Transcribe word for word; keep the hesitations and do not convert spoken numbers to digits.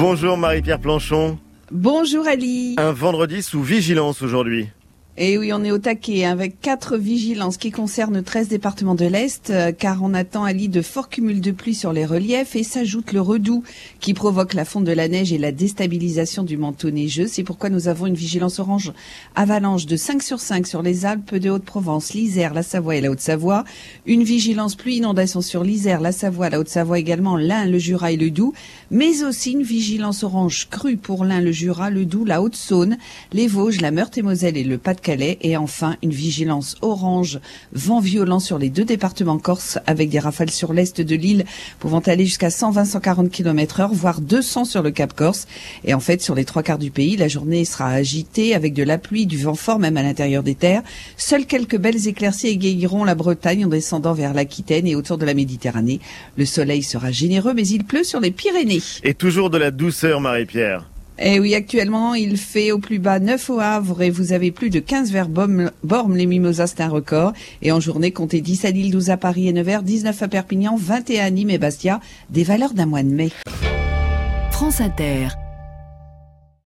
Bonjour Marie-Pierre Planchon. Bonjour Ali. Un vendredi sous vigilance aujourd'hui. Et oui, on est au taquet avec quatre vigilances qui concernent treize départements de l'Est, euh, car on attend, Ali, de forts cumuls de pluie sur les reliefs et s'ajoute le redoux qui provoque la fonte de la neige et la déstabilisation du manteau neigeux. C'est pourquoi nous avons une vigilance orange avalanche de cinq sur cinq sur les Alpes de Haute-Provence, l'Isère, la Savoie et la Haute-Savoie. Une vigilance pluie inondation sur l'Isère, la Savoie, la Haute-Savoie également, l'Ain, le Jura et le Doubs, mais aussi une vigilance orange crue pour l'Ain, le Jura, le Doubs, la Haute-Saône, les Vosges, la Meurthe-et-Moselle et le Pas-de-Calais. Et enfin, une vigilance orange, vent violent sur les deux départements corses avec des rafales sur l'est de l'île pouvant aller jusqu'à cent vingt à cent quarante kilomètres heure, voire deux cents sur le Cap Corse. Et en fait, sur les trois quarts du pays, la journée sera agitée avec de la pluie, du vent fort même à l'intérieur des terres. Seules quelques belles éclaircies égayeront la Bretagne en descendant vers l'Aquitaine et autour de la Méditerranée. Le soleil sera généreux, mais il pleut sur les Pyrénées. Et toujours de la douceur, Marie-Pierre. Eh oui, actuellement, il fait au plus bas neuf au Havre et vous avez plus de quinze vers Bormes, les Mimosas, c'est un record. Et en journée, comptez dix à Lille, douze à Paris et Nevers, dix-neuf à Perpignan, vingt et un à Nîmes et Bastia, des valeurs d'un mois de mai. France Inter.